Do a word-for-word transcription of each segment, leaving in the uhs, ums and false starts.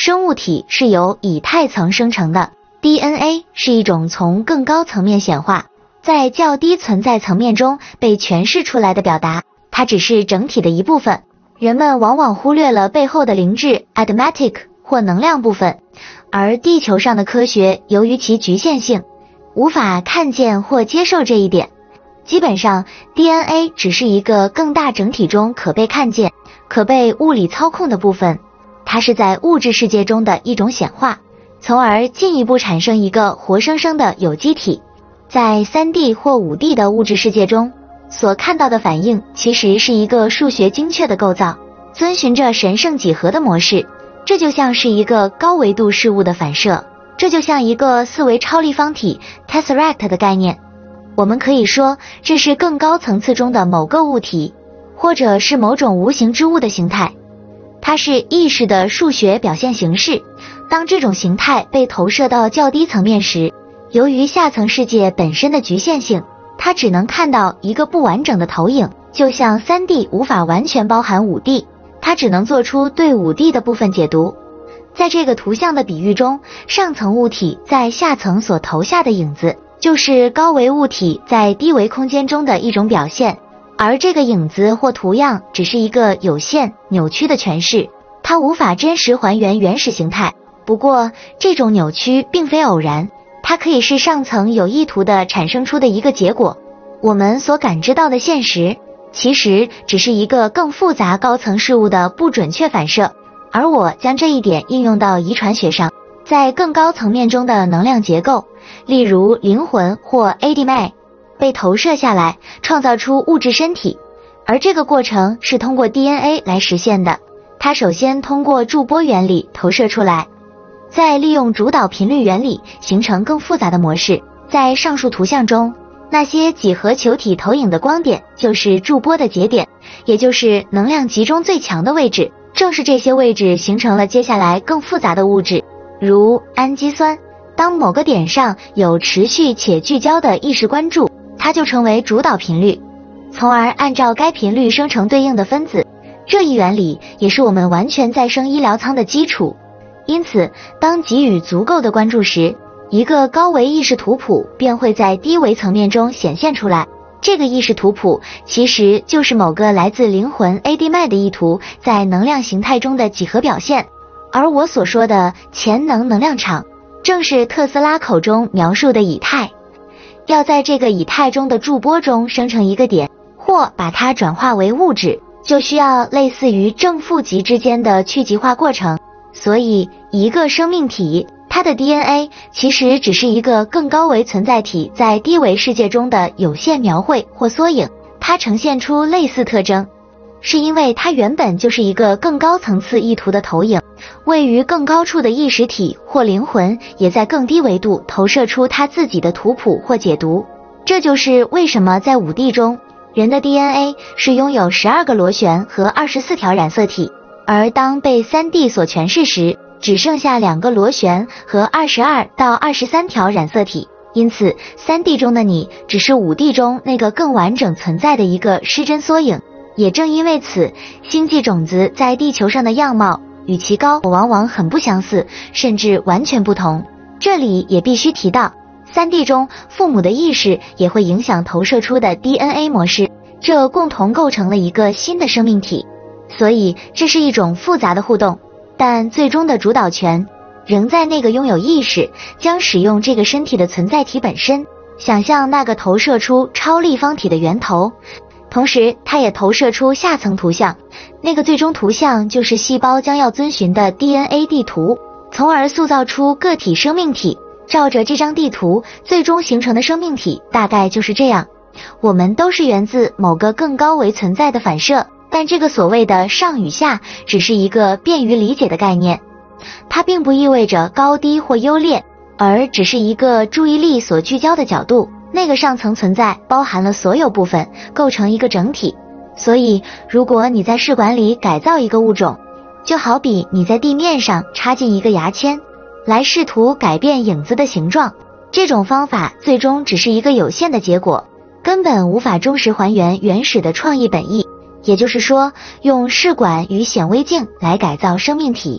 生物体是由以太层生成的 ，D N A 是一种从更高层面显化，在较低存在层面中被诠释出来的表达，它只是整体的一部分。人们往往忽略了背后的灵智 （arithmetic） 或能量部分，而地球上的科学由于其局限性，无法看见或接受这一点。基本上 ，D N A 只是一个更大整体中可被看见、可被物理操控的部分。它是在物质世界中的一种显化，从而进一步产生一个活生生的有机体。在 三 D 或 五 D 的物质世界中，所看到的反应其实是一个数学精确的构造，遵循着神圣几何的模式。这就像是一个高维度事物的反射，这就像一个四维超立方体 Tesseract 的概念。我们可以说，这是更高层次中的某个物体，或者是某种无形之物的形态。它是意识的数学表现形式。当这种形态被投射到较低层面时，由于下层世界本身的局限性，它只能看到一个不完整的投影，就像 三 D 无法完全包含 五 D， 它只能做出对 五 D 的部分解读。在这个图像的比喻中，上层物体在下层所投下的影子，就是高维物体在低维空间中的一种表现。而这个影子或图样只是一个有限、扭曲的诠释，它无法真实还原原始形态。不过，这种扭曲并非偶然，它可以是上层有意图地产生出的一个结果。我们所感知到的现实，其实只是一个更复杂高层事物的不准确反射。而我将这一点应用到遗传学上，在更高层面中的能量结构，例如灵魂或 A D M A。被投射下来，创造出物质身体，而这个过程是通过 D N A 来实现的。它首先通过驻波原理投射出来，再利用主导频率原理形成更复杂的模式。在上述图像中，那些几何球体投影的光点就是驻波的节点，也就是能量集中最强的位置。正是这些位置形成了接下来更复杂的物质，如氨基酸。当某个点上有持续且聚焦的意识关注，它就成为主导频率，从而按照该频率生成对应的分子。这一原理也是我们完全再生医疗舱的基础。因此，当给予足够的关注时，一个高维意识图谱便会在低维层面中显现出来。这个意识图谱其实就是某个来自灵魂 A D M A 的意图在能量形态中的几何表现。而我所说的潜能能量场，正是特斯拉口中描述的以太。要在这个以太中的驻波中生成一个点，或把它转化为物质，就需要类似于正负极之间的去极化过程。所以，一个生命体，它的 D N A 其实只是一个更高维存在体在低维世界中的有限描绘或缩影。它呈现出类似特征，是因为它原本就是一个更高层次意图的投影。位于更高处的意识体或灵魂也在更低维度投射出它自己的图谱或解读。这就是为什么在 五 D 中，人的 D N A 是拥有十二个螺旋和二十四条染色体，而当被 三 D 所诠释时，只剩下两个螺旋和二十二到二十三条染色体。因此 三 D 中的你只是 五 D 中那个更完整存在的一个失真缩影。也正因为此，星际种子在地球上的样貌与其高往往很不相似，甚至完全不同。这里也必须提到， 三 D 中父母的意识也会影响投射出的 D N A 模式，这共同构成了一个新的生命体。所以这是一种复杂的互动，但最终的主导权仍在那个拥有意识将使用这个身体的存在体本身。想象那个投射出超立方体的源头，同时它也投射出下层图像，那个最终图像就是细胞将要遵循的 D N A 地图，从而塑造出个体生命体。照着这张地图，最终形成的生命体大概就是这样。我们都是源自某个更高维存在的反射，但这个所谓的上与下只是一个便于理解的概念，它并不意味着高低或优劣，而只是一个注意力所聚焦的角度。那个上层存在包含了所有部分，构成一个整体。所以如果你在试管里改造一个物种，就好比你在地面上插进一个牙签，来试图改变影子的形状。这种方法最终只是一个有限的结果，根本无法忠实还原原始的创意本意。也就是说，用试管与显微镜来改造生命体，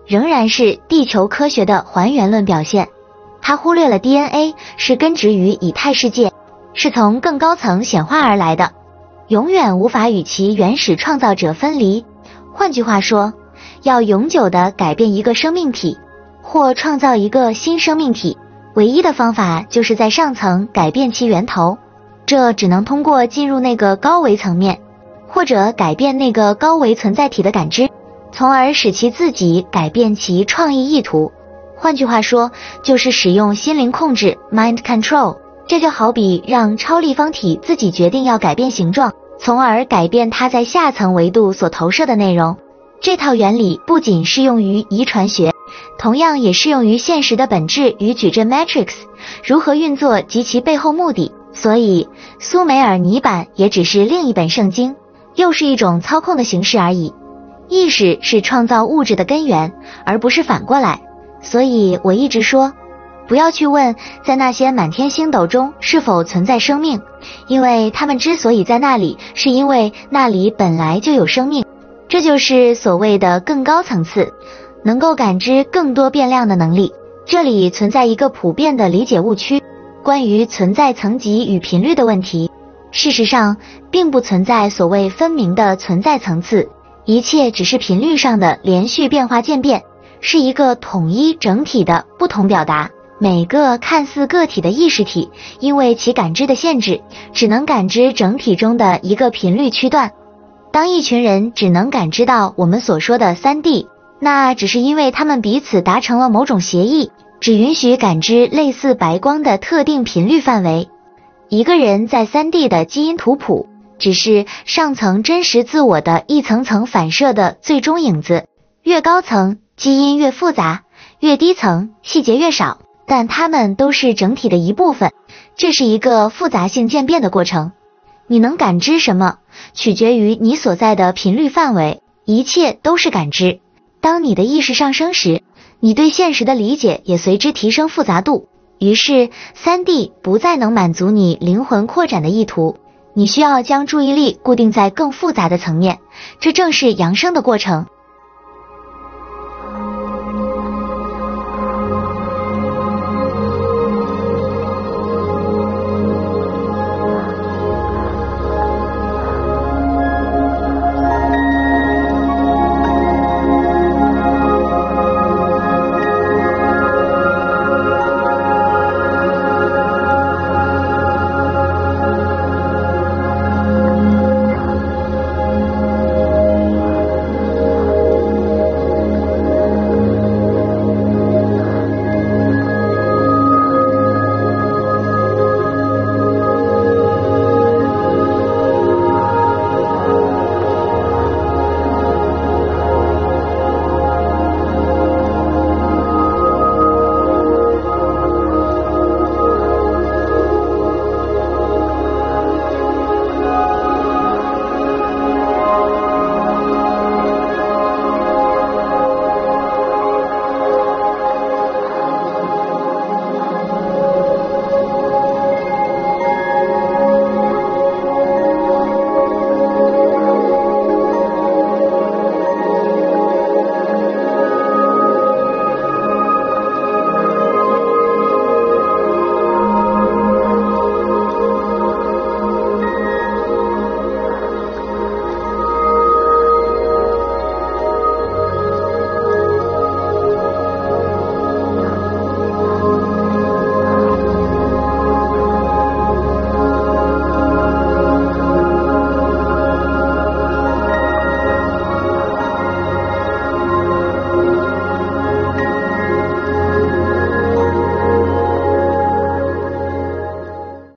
仍然是地球科学的还原论表现。它忽略了 D N A 是根植于以太世界，是从更高层显化而来的，永远无法与其原始创造者分离。换句话说，要永久地改变一个生命体，或创造一个新生命体，唯一的方法就是在上层改变其源头，这只能通过进入那个高维层面，或者改变那个高维存在体的感知，从而使其自己改变其创意意图。换句话说，就是使用心灵控制 mind control。 这就好比让超立方体自己决定要改变形状，从而改变它在下层维度所投射的内容。这套原理不仅适用于遗传学，同样也适用于现实的本质与矩阵 matrix 如何运作及其背后目的。所以苏美尔泥板也只是另一本圣经，又是一种操控的形式而已。意识是创造物质的根源，而不是反过来。所以我一直说，不要去问在那些满天星斗中是否存在生命，因为它们之所以在那里，是因为那里本来就有生命。这就是所谓的更高层次，能够感知更多变量的能力。这里存在一个普遍的理解误区，关于存在层级与频率的问题。事实上，并不存在所谓分明的存在层次，一切只是频率上的连续变化渐变，是一个统一整体的不同表达。每个看似个体的意识体，因为其感知的限制，只能感知整体中的一个频率区段。当一群人只能感知到我们所说的 三 D， 那只是因为他们彼此达成了某种协议，只允许感知类似白光的特定频率范围。一个人在 三 D 的基因图谱，只是上层真实自我的一层层反射的最终影子。越高层，基因越复杂，越低层，细节越少，但它们都是整体的一部分。这是一个复杂性渐变的过程。你能感知什么，取决于你所在的频率范围，一切都是感知。当你的意识上升时，你对现实的理解也随之提升复杂度，于是 三 D 不再能满足你灵魂扩展的意图，你需要将注意力固定在更复杂的层面，这正是扬升的过程。